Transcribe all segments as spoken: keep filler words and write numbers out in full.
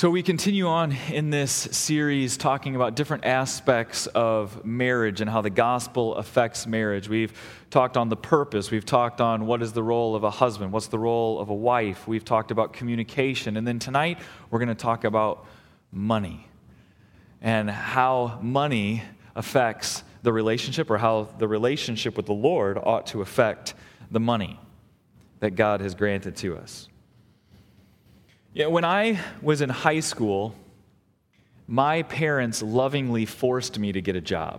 So we continue on in this series talking about different aspects of marriage and how the gospel affects marriage. We've talked on the purpose. We've talked on what is the role of a husband, what's the role of a wife. We've talked about communication. And then tonight we're going to talk about money and how money affects the relationship, or how the relationship with the Lord ought to affect the money that God has granted to us. Yeah, when I was in high school, my parents lovingly forced me to get a job.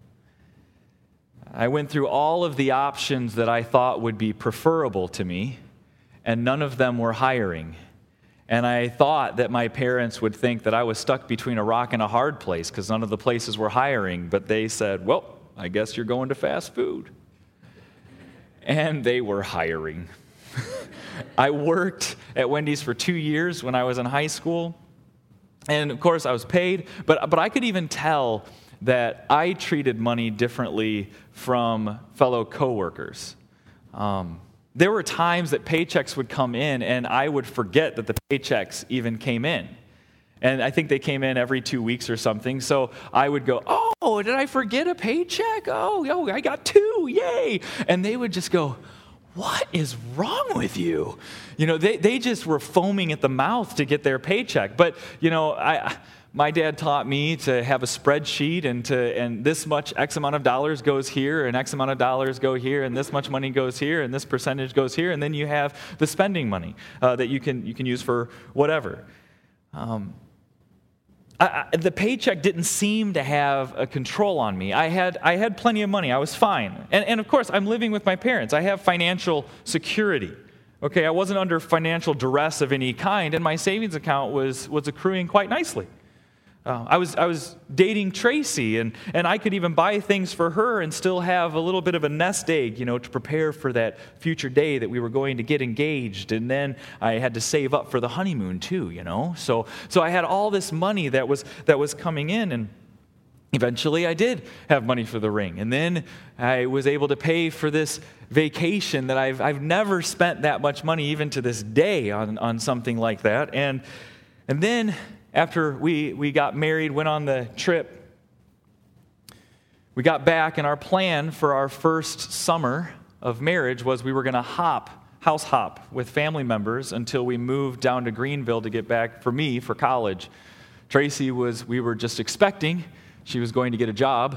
I went through all of the options that I thought would be preferable to me, and none of them were hiring. And I thought that my parents would think that I was stuck between a rock and a hard place because none of the places were hiring, but they said, well, I guess you're going to fast food. And they were hiring. I worked at Wendy's for two years when I was in high school, and of course I was paid, but, but I could even tell that I treated money differently from fellow coworkers. Um, there were times that paychecks would come in, and I would forget that the paychecks even came in. And I think they came in every two weeks or something, so I would go, oh, did I forget a paycheck? Oh, oh, I got two, yay! And they would just go, what is wrong with you? You know, they, they just were foaming at the mouth to get their paycheck. But, you know, I, my dad taught me to have a spreadsheet, and to and this much X amount of dollars goes here, and X amount of dollars go here, and this much money goes here, and this percentage goes here, and then you have the spending money uh, that you can you can use for whatever. Um, I, I, the paycheck didn't seem to have a control on me. I had I had plenty of money. I was fine. And, and of course, I'm living with my parents. I have financial security. Okay, I wasn't under financial duress of any kind, and my savings account was, was accruing quite nicely. Uh, I was I was dating Tracy, and, and I could even buy things for her and still have a little bit of a nest egg, you know, to prepare for that future day that we were going to get engaged. And then I had to save up for the honeymoon too, you know. So so I had all this money that was that was coming in, and eventually I did have money for the ring. And then I was able to pay for this vacation that I've I've never spent that much money even to this day on, on something like that. And and then after we, we got married, went on the trip, we got back, and our plan for our first summer of marriage was we were going to hop, house hop with family members until we moved down to Greenville to get back, for me, for college. Tracy was, we were just expecting she was going to get a job.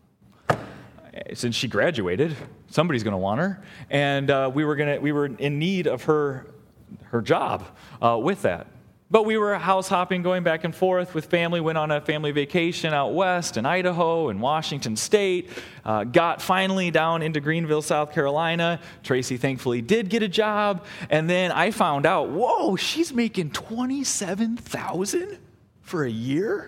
Since she graduated, somebody's going to want her, and uh, we were going to we were in need of her her job uh, with that. But we were house hopping, going back and forth with family, went on a family vacation out west in Idaho and Washington State, uh, got finally down into Greenville, South Carolina. Tracy thankfully did get a job, and then I found out, whoa, she's making twenty-seven thousand dollars for a year?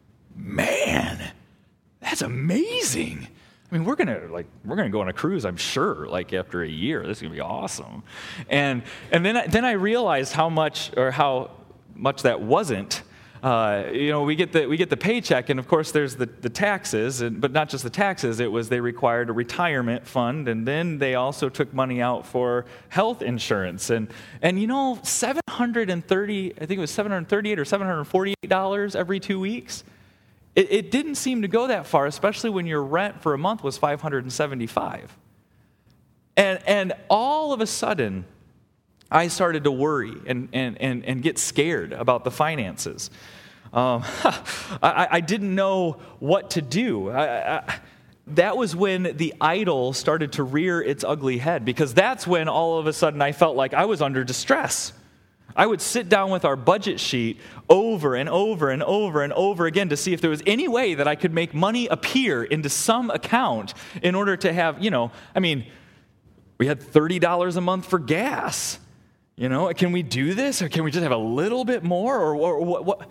Man, that's amazing. I mean, we're gonna like we're gonna go on a cruise, I'm sure. Like after a year, this is gonna be awesome. And and then I, then I realized how much or how much that wasn't. Uh, you know, we get the we get the paycheck, and of course there's the, the taxes, and, but not just the taxes. It was they required a retirement fund, and then they also took money out for health insurance, and and you know, seven hundred thirty, I think it was seven hundred thirty-eight or seven hundred forty-eight dollars every two weeks. It, it didn't seem to go that far, especially when your rent for a month was five hundred seventy-five. And and all of a sudden, I started to worry and, and, and, and get scared about the finances. Um, I, I didn't know what to do. I, I, that was when the idol started to rear its ugly head, because that's when all of a sudden I felt like I was under distress. I would sit down with our budget sheet over and over and over and over again to see if there was any way that I could make money appear into some account in order to have, you know, I mean, we had thirty dollars a month for gas. You know, can we do this, or can we just have a little bit more, or, or what, what?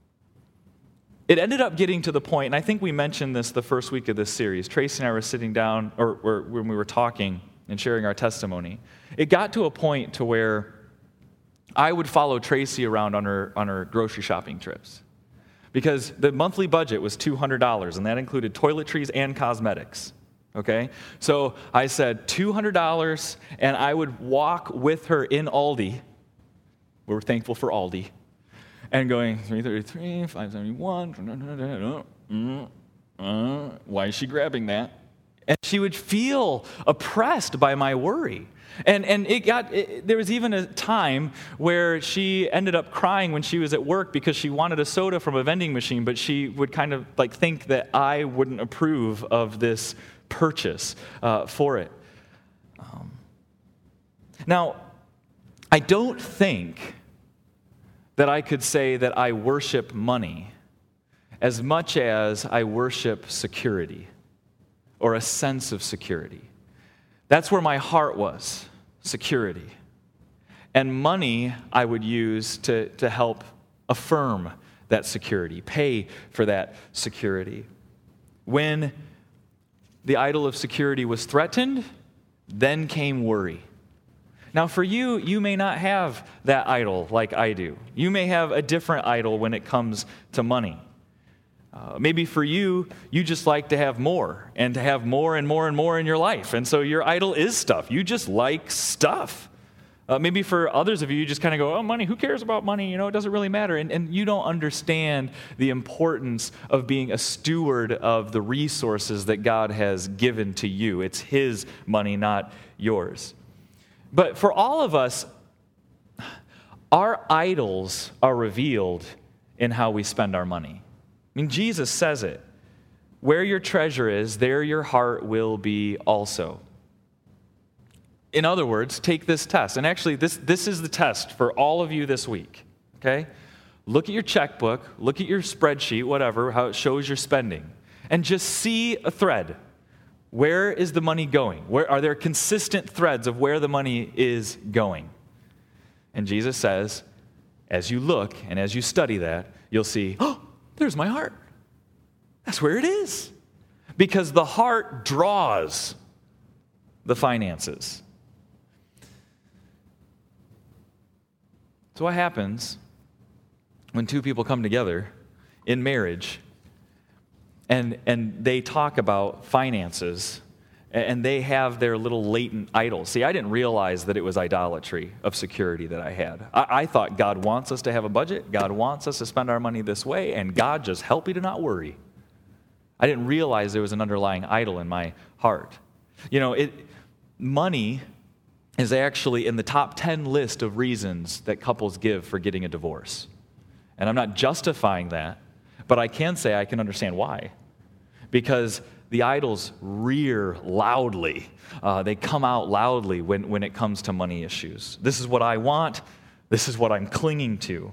It ended up getting to the point, and I think we mentioned this the first week of this series. Tracy and I were sitting down, or, or when we were talking and sharing our testimony. It got to a point to where I would follow Tracy around on her on her grocery shopping trips, because the monthly budget was two hundred dollars, and that included toiletries and cosmetics. Okay, so I said two hundred dollars, and I would walk with her in Aldi. We were thankful for Aldi. and going three thirty-three, five seventy-one, uh, why is she grabbing that? And she would feel oppressed by my worry. And and it got it, there was even a time where she ended up crying when she was at work because she wanted a soda from a vending machine, but she would kind of like think that I wouldn't approve of this purchase uh, for it. Um, now, I don't think that I could say that I worship money as much as I worship security or a sense of security. That's where my heart was, security. And money I would use to, to help affirm that security, pay for that security. When the idol of security was threatened, then came worry. Now for you, you may not have that idol like I do. You may have a different idol when it comes to money. Uh, maybe for you, you just like to have more and to have more and more and more in your life. And so your idol is stuff. You just like stuff. Uh, maybe for others of you, you just kind of go, oh, money, who cares about money? You know, it doesn't really matter. And, and you don't understand the importance of being a steward of the resources that God has given to you. It's His money, not yours. But for all of us, our idols are revealed in how we spend our money. I mean, Jesus says it. Where your treasure is, there your heart will be also. In other words, take this test. And actually, this, this is the test for all of you this week, okay? Look at your checkbook, look at your spreadsheet, whatever, how it shows your spending, and just see a thread. Where is the money going? Where are there consistent threads of where the money is going? And Jesus says, as you look and as you study that, you'll see, oh, there's my heart. That's where it is. Because the heart draws the finances. So what happens when two people come together in marriage and, and they talk about finances and they have their little latent idols? See, I didn't realize that it was idolatry of security that I had. I, I thought God wants us to have a budget, God wants us to spend our money this way, and God just help me to not worry. I didn't realize there was an underlying idol in my heart. You know, it money is actually in the top ten list of reasons that couples give for getting a divorce. And I'm not justifying that, but I can say I can understand why. Because the idols rear loudly. Uh, they come out loudly when, when it comes to money issues. This is what I want. This is what I'm clinging to.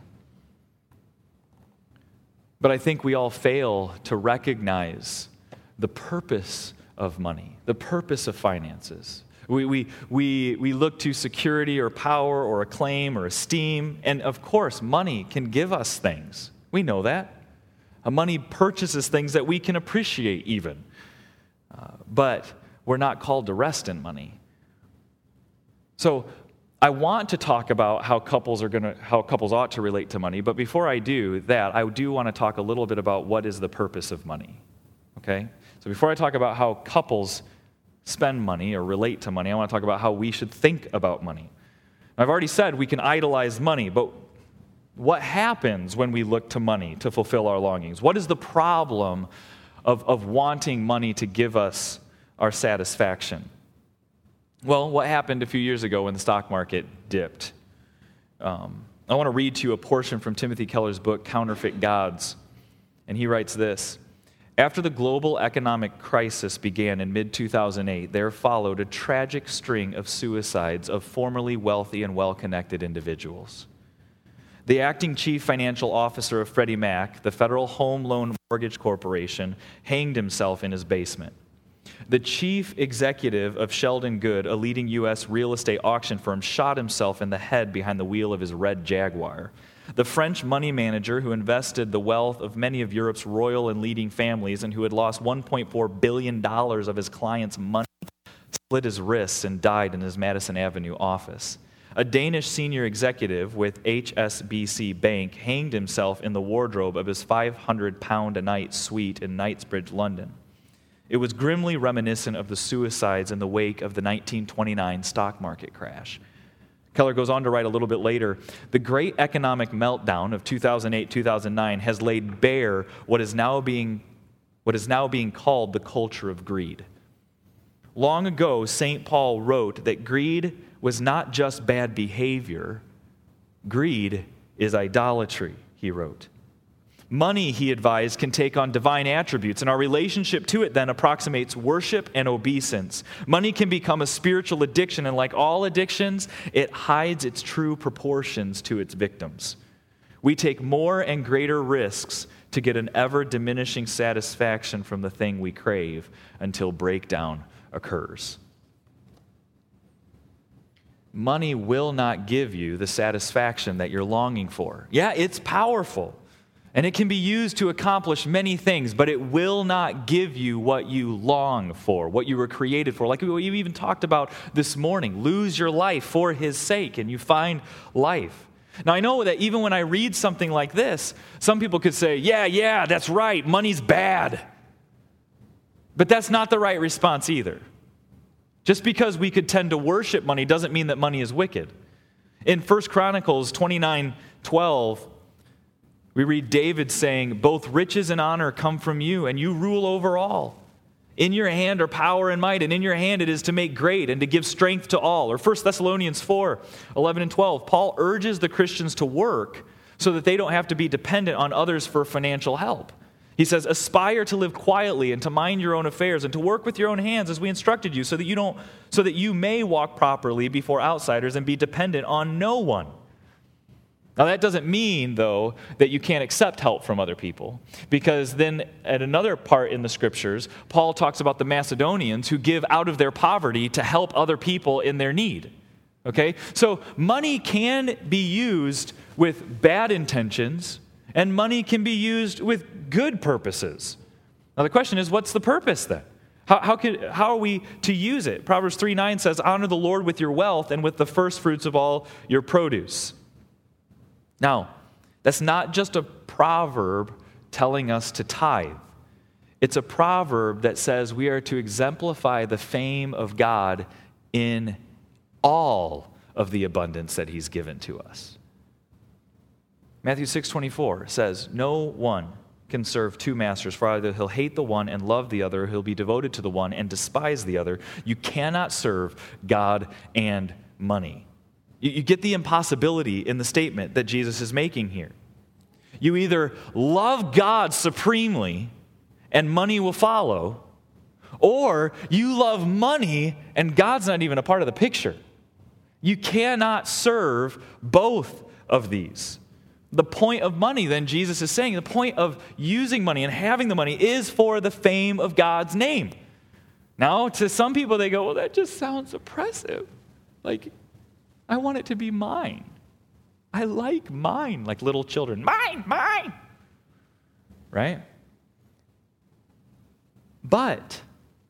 But I think we all fail to recognize the purpose of money, the purpose of finances. We, we, we, we look to security or power or acclaim or esteem. And of course, money can give us things. We know that. Uh, money purchases things that we can appreciate even. Uh, but we're not called to rest in money. So I want to talk about how couples are going to, how couples ought to relate to money. But before I do that, I do want to talk a little bit about what is the purpose of money. Okay? So before I talk about how couples spend money or relate to money, I want to talk about how we should think about money. I've already said we can idolize money, but what happens when we look to money to fulfill our longings? What is the problem of, of wanting money to give us our satisfaction? Well, what happened a few years ago when the stock market dipped? Um, I want to read to you a portion from Timothy Keller's book, Counterfeit Gods. And he writes this: after the global economic crisis began in mid two thousand eight, there followed a tragic string of suicides of formerly wealthy and well-connected individuals. The acting chief financial officer of Freddie Mac, the Federal Home Loan Mortgage Corporation, hanged himself in his basement. The chief executive of Sheldon Good, a leading U S real estate auction firm, shot himself in the head behind the wheel of his red Jaguar. The French money manager who invested the wealth of many of Europe's royal and leading families and who had lost one point four billion dollars of his clients' money split his wrists and died in his Madison Avenue office. A Danish senior executive with H S B C Bank hanged himself in the wardrobe of his five hundred pound a night suite in Knightsbridge, London. It was grimly reminiscent of the suicides in the wake of the nineteen twenty-nine stock market crash. Keller goes on to write a little bit later, the great economic meltdown of two thousand eight, two thousand nine has laid bare what is now being, what is now being called the culture of greed. Long ago, Saint Paul wrote that greed was not just bad behavior. Greed is idolatry, he wrote. Money, he advised, can take on divine attributes, and our relationship to it then approximates worship and obeisance. Money can become a spiritual addiction, and like all addictions, it hides its true proportions to its victims. We take more and greater risks to get an ever-diminishing satisfaction from the thing we crave until breakdown occurs. Money will not give you the satisfaction that you're longing for. Yeah, it's powerful. And it can be used to accomplish many things, but it will not give you what you long for, what you were created for. Like we even talked about this morning, lose your life for His sake, and you find life. Now, I know that even when I read something like this, some people could say, yeah, yeah, that's right, money's bad. But that's not the right response either. Just because we could tend to worship money doesn't mean that money is wicked. In First Chronicles twenty-nine twelve, we read David saying, both riches and honor come from you, and you rule over all. In your hand are power and might, and in your hand it is to make great and to give strength to all. Or First Thessalonians four eleven and twelve, Paul urges the Christians to work so that they don't have to be dependent on others for financial help. He says, aspire to live quietly and to mind your own affairs and to work with your own hands as we instructed you, so that you don't, so that you may walk properly before outsiders and be dependent on no one. Now, that doesn't mean, though, that you can't accept help from other people, because then at another part in the Scriptures, Paul talks about the Macedonians who give out of their poverty to help other people in their need. Okay? So money can be used with bad intentions, and money can be used with good purposes. Now, the question is, what's the purpose then? How, how, could, how are we to use it? Proverbs three nine says, honor the Lord with your wealth and with the first fruits of all your produce. Now, that's not just a proverb telling us to tithe. It's a proverb that says we are to exemplify the fame of God in all of the abundance that He's given to us. Matthew six twenty-four says, no one can serve two masters, for either he'll hate the one and love the other, or he'll be devoted to the one and despise the other. You cannot serve God and money. You get the impossibility in the statement that Jesus is making here. You either love God supremely and money will follow, or you love money and God's not even a part of the picture. You cannot serve both of these. The point of money, then, Jesus is saying, the point of using money and having the money is for the fame of God's name. Now, to some people, they go, well, that just sounds oppressive. Like, I want it to be mine. I like mine, like little children. Mine, mine. Right? But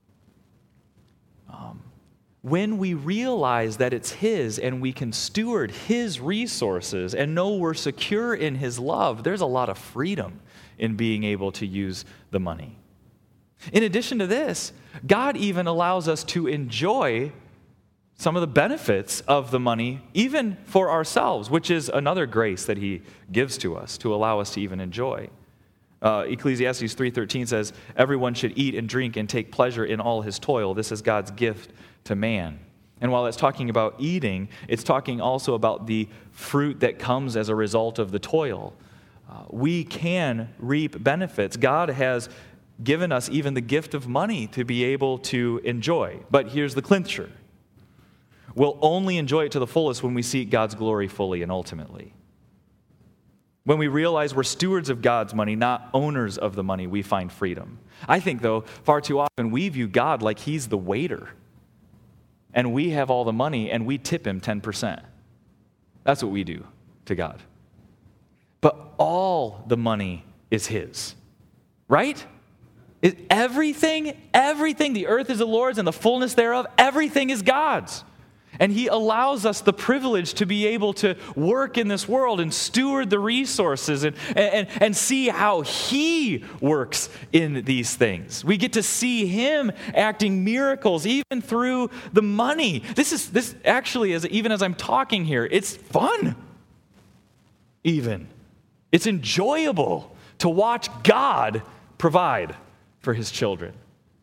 um, when we realize that it's His and we can steward His resources and know we're secure in His love, there's a lot of freedom in being able to use the money. In addition to this, God even allows us to enjoy some of the benefits of the money, even for ourselves, which is another grace that He gives to us to allow us to even enjoy. Uh, Ecclesiastes three thirteen says, everyone should eat and drink and take pleasure in all his toil. This is God's gift to man. And while it's talking about eating, it's talking also about the fruit that comes as a result of the toil. Uh, we can reap benefits. God has given us even the gift of money to be able to enjoy. But here's the clincher. We'll only enjoy it to the fullest when we seek God's glory fully and ultimately. When we realize we're stewards of God's money, not owners of the money, we find freedom. I think, though, far too often we view God like He's the waiter. And we have all the money and we tip Him ten percent. That's what we do to God. But all the money is His. Right? Is everything, everything, the earth is the Lord's and the fullness thereof, everything is God's. And he allows us the privilege to be able to work in this world and steward the resources and, and, and see how he works in these things. We get to see him acting miracles even through the money. This is this actually, as even as I'm talking here, it's fun. Even. It's enjoyable to watch God provide for his children.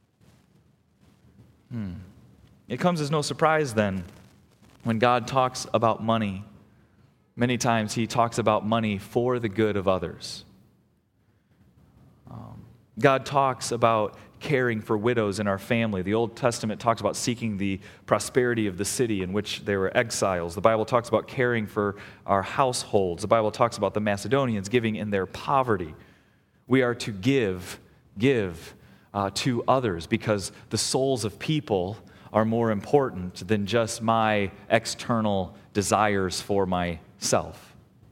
Hmm. It comes as no surprise then when God talks about money. Many times he talks about money for the good of others. Um, God talks about caring for widows in our family. The Old Testament talks about seeking the prosperity of the city in which they were exiles. The Bible talks about caring for our households. The Bible talks about the Macedonians giving in their poverty. We are to give, give uh, to others because the souls of people are more important than just my external desires for myself.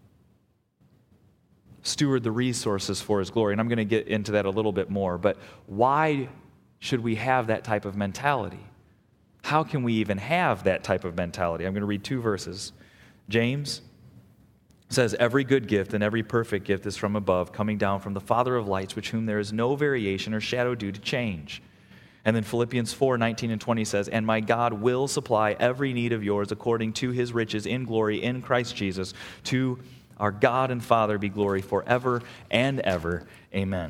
Steward the resources for his glory. And I'm going to get into that a little bit more. But why should we have that type of mentality? How can we even have that type of mentality? I'm going to read two verses. James says, every good gift and every perfect gift is from above, coming down from the Father of lights, which whom there is no variation or shadow due to change. And then Philippians four, nineteen and twenty says, and my God will supply every need of yours according to his riches in glory in Christ Jesus. To our God and Father be glory forever and ever. Amen.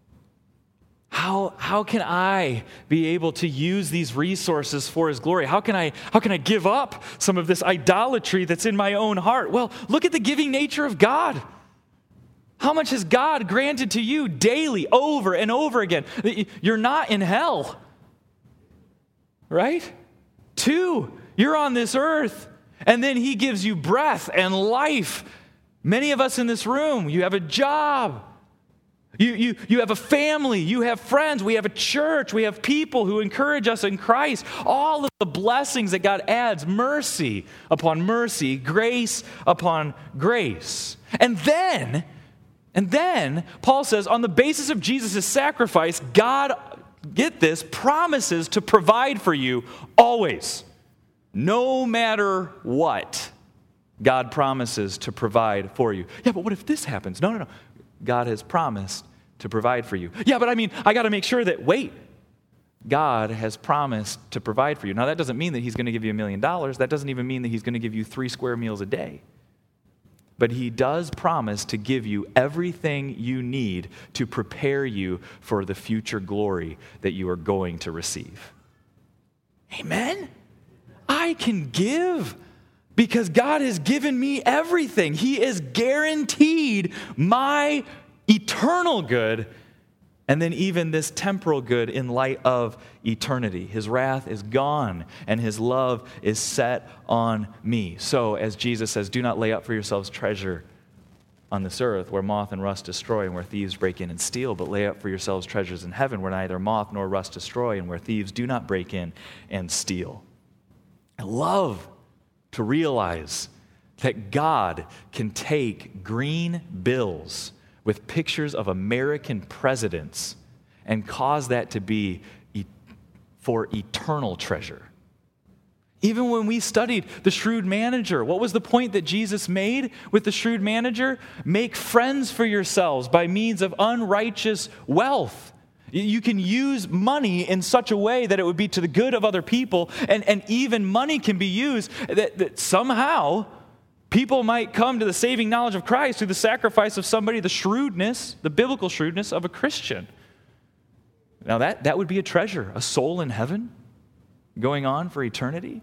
How, how can I be able to use these resources for his glory? How can I, how can I give up some of this idolatry that's in my own heart? Well, look at the giving nature of God. How much has God granted to you daily, over and over again? You're not in hell, right? Two, you're on this earth, and then he gives you breath and life. Many of us in this room, you have a job. You, you, you have a family, you have friends, we have a church, we have people who encourage us in Christ. All of the blessings that God adds, mercy upon mercy, grace upon grace. And then... And then, Paul says, on the basis of Jesus' sacrifice, God, get this, promises to provide for you always. No matter what, God promises to provide for you. Yeah, but what if this happens? No, no, no. God has promised to provide for you. Yeah, but I mean, I got to make sure that, wait, God has promised to provide for you. Now, that doesn't mean that he's going to give you a million dollars. That doesn't even mean that he's going to give you three square meals a day. But he does promise to give you everything you need to prepare you for the future glory that you are going to receive. Amen? I can give because God has given me everything. He has guaranteed my eternal good and then even this temporal good in light of eternity. His wrath is gone, and his love is set on me. So, as Jesus says, do not lay up for yourselves treasure on this earth where moth and rust destroy and where thieves break in and steal, but lay up for yourselves treasures in heaven where neither moth nor rust destroy and where thieves do not break in and steal. I love to realize that God can take green bills with pictures of American presidents and cause that to be e- for eternal treasure. Even when we studied the shrewd manager, what was the point that Jesus made with the shrewd manager? Make friends for yourselves by means of unrighteous wealth. You can use money in such a way that it would be to the good of other people, and, and even money can be used that, that somehow people might come to the saving knowledge of Christ through the sacrifice of somebody, the shrewdness, the biblical shrewdness of a Christian. Now that, that would be a treasure, a soul in heaven going on for eternity.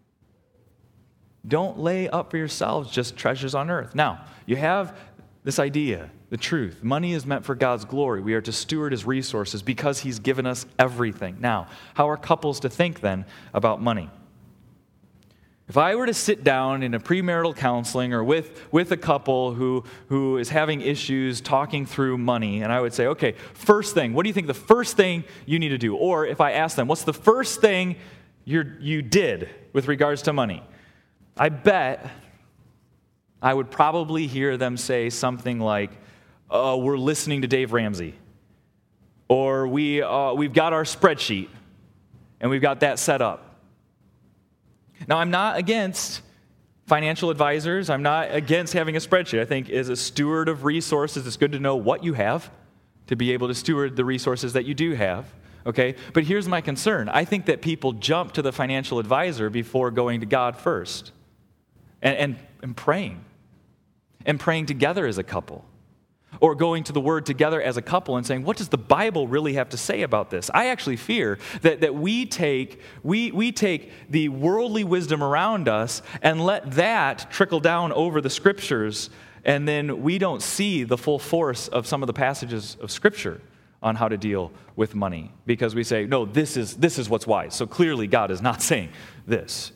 Don't lay up for yourselves just treasures on earth. Now, you have this idea, the truth. Money is meant for God's glory. We are to steward his resources because he's given us everything. Now, how are couples to think then about money? If I were to sit down in a premarital counseling or with, with a couple who, who is having issues talking through money, and I would say, okay, first thing, what do you think the first thing you need to do? Or if I ask them, what's the first thing you're, you did with regards to money? I bet I would probably hear them say something like, oh, we're listening to Dave Ramsey. Or we, uh, we've got our spreadsheet, and we've got that set up. Now, I'm not against financial advisors. I'm not against having a spreadsheet. I think as a steward of resources, it's good to know what you have to be able to steward the resources that you do have. Okay? But here's my concern. I think that people jump to the financial advisor before going to God first and, and, and praying. And praying together as a couple. Or going to the Word together as a couple and saying, what does the Bible really have to say about this? I actually fear that, that we take we, we take the worldly wisdom around us and let that trickle down over the Scriptures, and then we don't see the full force of some of the passages of Scripture on how to deal with money. Because we say, no, this is this is what's wise. So clearly God is not saying this.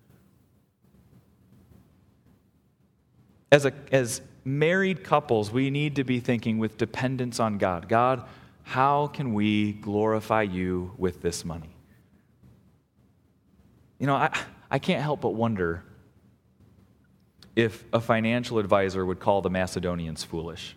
As a as married couples, we need to be thinking with dependence on God. God, how can we glorify you with this money? You know, I, I can't help but wonder if a financial advisor would call the Macedonians foolish.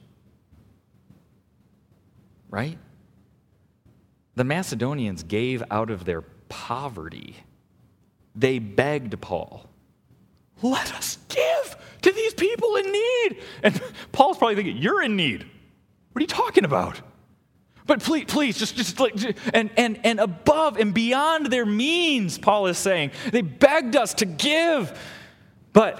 Right? The Macedonians gave out of their poverty. They begged Paul, let us give to these people in need. And Paul's probably thinking, you're in need. What are you talking about? But please, please, just, just like, and, and, and above and beyond their means, Paul is saying, they begged us to give. But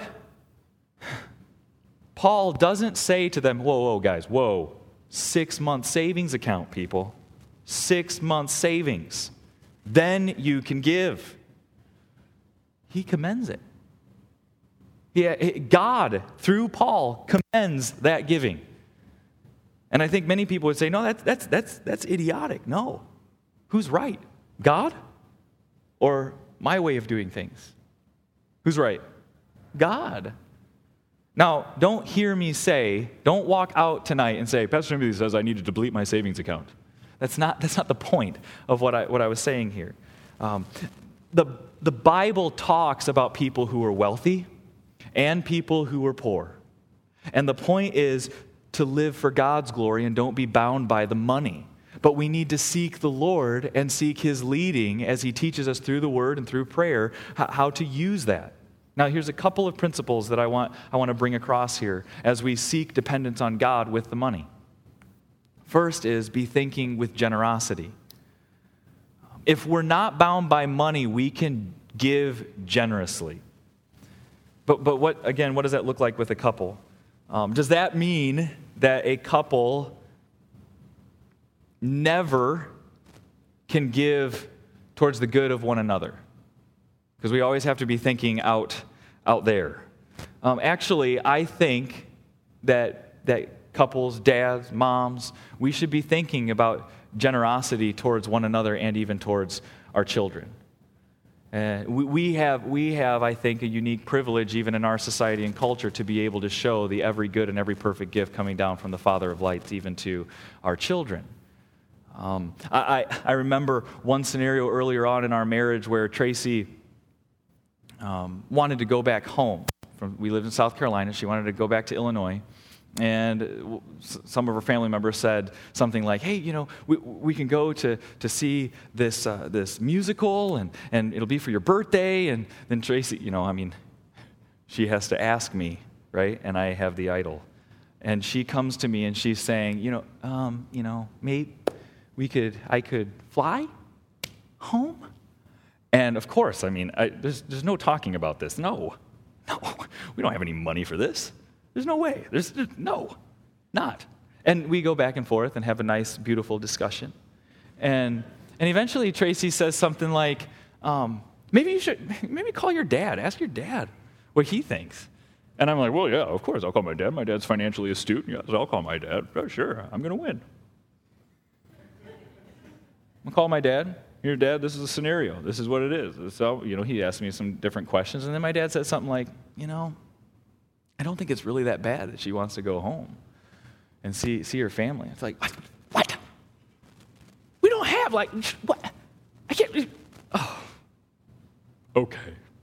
Paul doesn't say to them, whoa, whoa, guys, whoa, six month savings account, people. Six month savings. Then you can give. He commends it. Yeah, God, through Paul, commends that giving. And I think many people would say, no, that's, that's, that's, that's idiotic. No. Who's right? God or my way of doing things? Who's right? God. Now, don't hear me say, don't walk out tonight and say, Pastor Timothy says I need to deplete my savings account. That's not, that's not the point of what I, what I was saying here. Um, the, the Bible talks about people who are wealthy and people who are poor. And the point is to live for God's glory and don't be bound by the money. But we need to seek the Lord and seek His leading as He teaches us through the Word and through prayer how to use that. Now, here's a couple of principles that I want, I want to bring across here as we seek dependence on God with the money. First is be thinking with generosity. If we're not bound by money, we can give generously. But but what again, what does that look like with a couple? Um, does that mean that a couple never can give towards the good of one another? Because we always have to be thinking out, out there. Um, actually, I think that that couples, dads, moms, we should be thinking about generosity towards one another and even towards our children. Uh, we, we have, we have, I think, a unique privilege even in our society and culture to be able to show the every good and every perfect gift coming down from the Father of lights even to our children. Um, I, I, I remember one scenario earlier on in our marriage where Tracy um, wanted to go back home. From, we lived in South Carolina. She wanted to go back to Illinois. And some of her family members said something like, hey, you know, we, we can go to, to see this uh, this musical, and, and it'll be for your birthday. And then Tracy, you know, I mean, she has to ask me, right? And I have the idol. And she comes to me and she's saying, you know, um, you know, maybe we could, I could fly home? And of course, I mean, I, there's there's no talking about this. No, no, we don't have any money for this. There's no way. There's, there's no, not. And we go back and forth and have a nice, beautiful discussion. And and eventually Tracy says something like, um, maybe you should, maybe call your dad. Ask your dad what he thinks. And I'm like, well, yeah, of course, I'll call my dad. My dad's financially astute. Yes, I'll call my dad. Oh, sure, I'm going to win. I'll call my dad. Here, Dad, this is a scenario. This is what it is. So, you know, he asked me some different questions. And then my dad said something like, you know, I don't think it's really that bad that she wants to go home and see see her family. It's like, what? What? We don't have, like, what? I can't. Oh. Okay.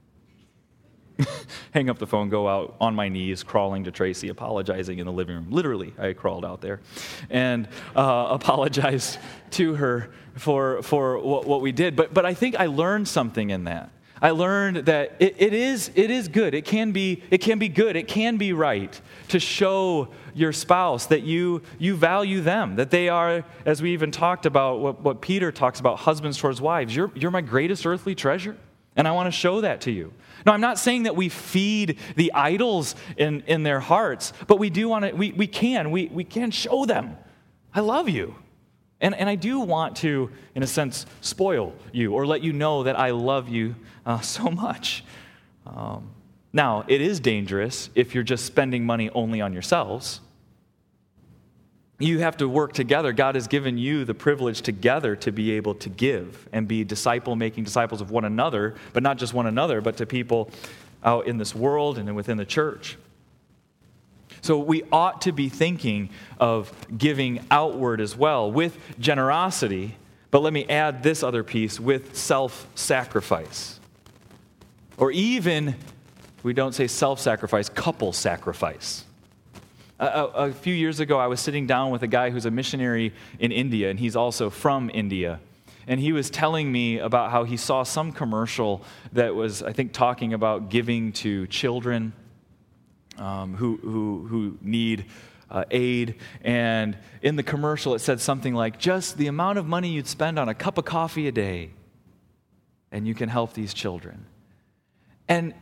Hang up the phone, go out on my knees, crawling to Tracy, apologizing in the living room. Literally, I crawled out there and uh, apologized to her for for what, what we did. But but I think I learned something in that. I learned that it, it is it is good. It can be it can be good. It can be right to show your spouse that you you value them, that they are, as we even talked about, what, what Peter talks about, husbands towards wives. You're you're my greatest earthly treasure, and I want to show that to you. Now, I'm not saying that we feed the idols in, in their hearts, but we do want to. We we can we we can show them, I love you. And, and I do want to, in a sense, spoil you or let you know that I love you uh, so much. Um, now, it is dangerous if you're just spending money only on yourselves. You have to work together. God has given you the privilege together to be able to give and be disciple-making disciples of one another, but not just one another, but to people out in this world and within the church. So we ought to be thinking of giving outward as well with generosity, but let me add this other piece, with self-sacrifice. Or even, we don't say self-sacrifice, couple sacrifice. A, a, a few years ago, I was sitting down with a guy who's a missionary in India, and he's also from India. And he was telling me about how he saw some commercial that was, I think, talking about giving to children Um, who, who, who need uh, aid. And in the commercial, it said something like, just the amount of money you'd spend on a cup of coffee a day, and you can help these children. And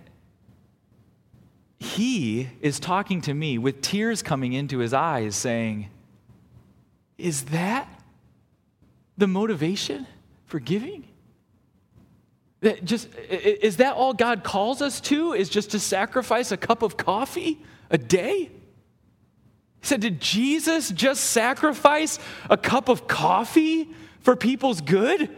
he is talking to me with tears coming into his eyes saying, is that the motivation for giving? That just, is that all God calls us to, is just to sacrifice a cup of coffee a day? He said, did Jesus just sacrifice a cup of coffee for people's good?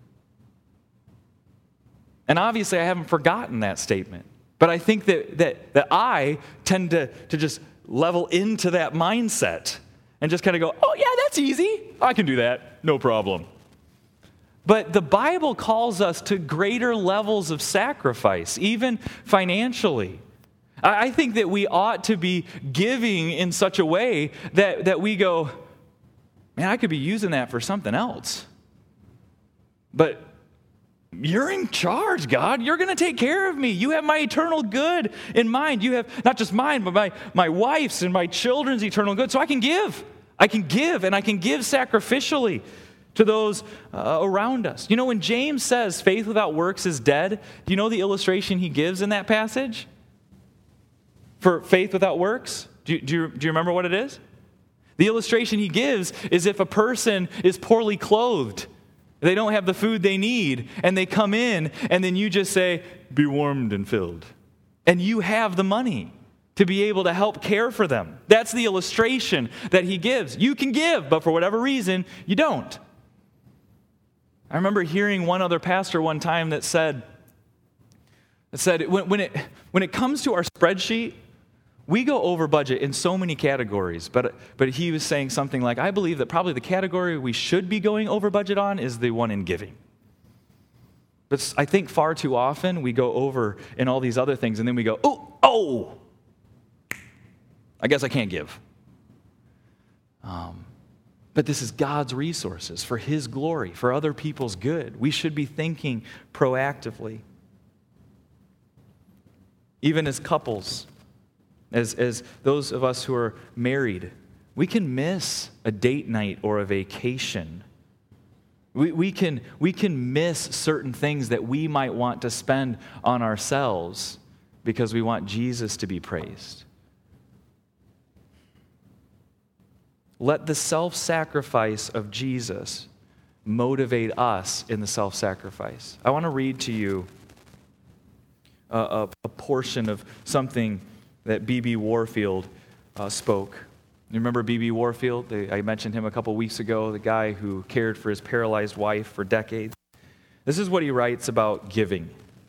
And obviously I haven't forgotten that statement. But I think that that, that I tend to, to just level into that mindset and just kind of go, oh yeah, that's easy. I can do that, no problem. But the Bible calls us to greater levels of sacrifice, even financially. I think that we ought to be giving in such a way that, that we go, man, I could be using that for something else. But you're in charge, God. You're going to take care of me. You have my eternal good in mind. You have not just mine, but my, my wife's and my children's eternal good. So I can give. I can give, and I can give sacrificially to those uh, around us. You know, when James says faith without works is dead, do you know the illustration he gives in that passage? For faith without works? Do you, do you, do you remember what it is? The illustration he gives is if a person is poorly clothed, they don't have the food they need, and they come in, and then you just say, be warmed and filled. And you have the money to be able to help care for them. That's the illustration that he gives. You can give, but for whatever reason, you don't. I remember hearing one other pastor one time that said, that said when, when, it, when it comes to our spreadsheet, we go over budget in so many categories. But, but he was saying something like, I believe that probably the category we should be going over budget on is the one in giving. But I think far too often we go over in all these other things and then we go, oh, oh, I guess I can't give. Um, But this is God's resources for His glory, for other people's good. We should be thinking proactively. Even as couples, as, as those of us who are married, we can miss a date night or a vacation. We, we, can, we can miss certain things that we might want to spend on ourselves because we want Jesus to be praised. Let the self-sacrifice of Jesus motivate us in the self-sacrifice. I want to read to you a, a, a portion of something that B B Warfield uh, spoke. You remember B B Warfield? They, I mentioned him a couple weeks ago, the guy who cared for his paralyzed wife for decades. This is what he writes about giving.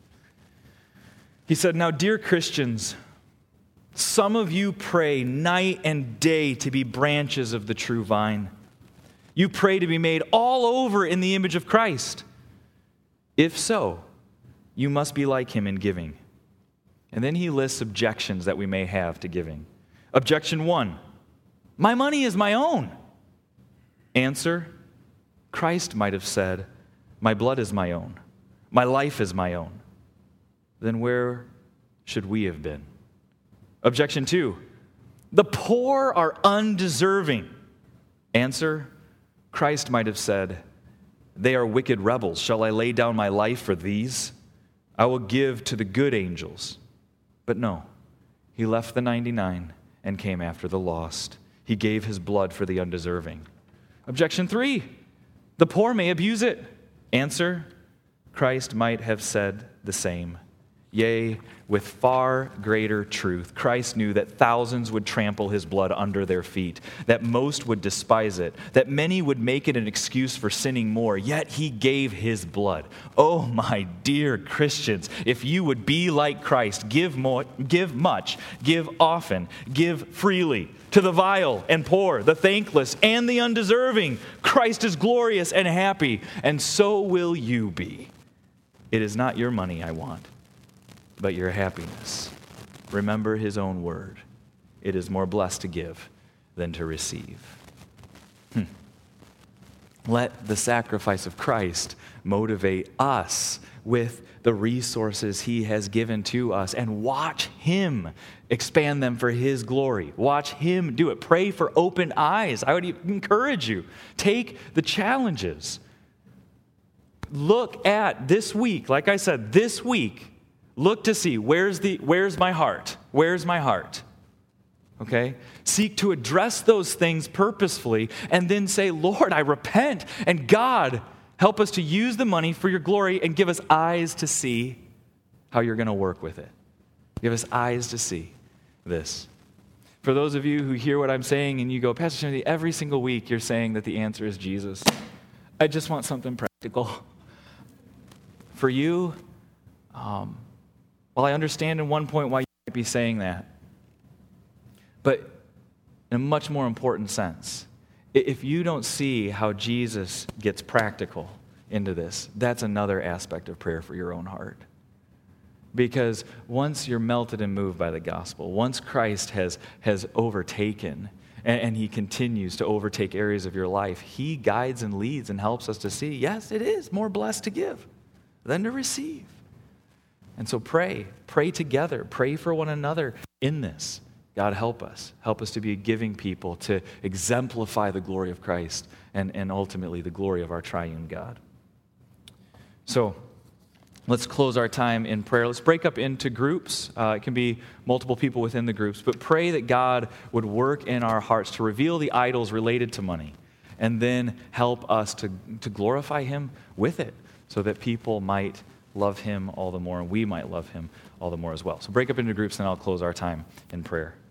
He said, "Now, dear Christians, some of you pray night and day to be branches of the true vine. You pray to be made all over in the image of Christ. If so, you must be like Him in giving." And then he lists objections that we may have to giving. Objection one, my money is my own. Answer, Christ might have said, my blood is my own. My life is my own. then where should we have been? Objection two, the poor are undeserving. Answer, Christ might have said, they are wicked rebels. Shall I lay down my life for these? I will give to the good angels. But no, he left the ninety-nine and came after the lost. He gave his blood for the undeserving. Objection three, the poor may abuse it. Answer, Christ might have said the same. Yea, with far greater truth, Christ knew that thousands would trample his blood under their feet, that most would despise it, that many would make it an excuse for sinning more, yet he gave his blood. Oh, my dear Christians, if you would be like Christ, give more, give much, give often, give freely to the vile and poor, the thankless and the undeserving. Christ is glorious and happy, and so will you be. It is not your money I want, but your happiness. Remember his own word. It is more blessed to give than to receive. Hmm. Let the sacrifice of Christ motivate us with the resources he has given to us, and watch him expand them for his glory. Watch him do it. Pray for open eyes. I would encourage you. Take the challenges. Look at this week, like I said, this week, look to see where's the where's my heart? Where's my heart? Okay? Seek to address those things purposefully and then say, Lord, I repent. And God, help us to use the money for your glory and give us eyes to see how you're going to work with it. Give us eyes to see this. For those of you who hear what I'm saying and you go, Pastor Timothy, every single week you're saying that the answer is Jesus. I just want something practical. For you, um, well, I understand in one point why you might be saying that. But in a much more important sense, if you don't see how Jesus gets practical into this, that's another aspect of prayer for your own heart. Because once you're melted and moved by the gospel, once Christ has, has overtaken, and, and he continues to overtake areas of your life, he guides and leads and helps us to see, yes, it is more blessed to give than to receive. And so pray, pray together, pray for one another in this. God, help us. Help us to be a giving people, to exemplify the glory of Christ and, and ultimately the glory of our triune God. So let's close our time in prayer. Let's break up into groups. Uh, it can be multiple people within the groups, but pray that God would work in our hearts to reveal the idols related to money and then help us to, to glorify him with it so that people might love him all the more and we might love him all the more as well. So break up into groups and I'll close our time in prayer.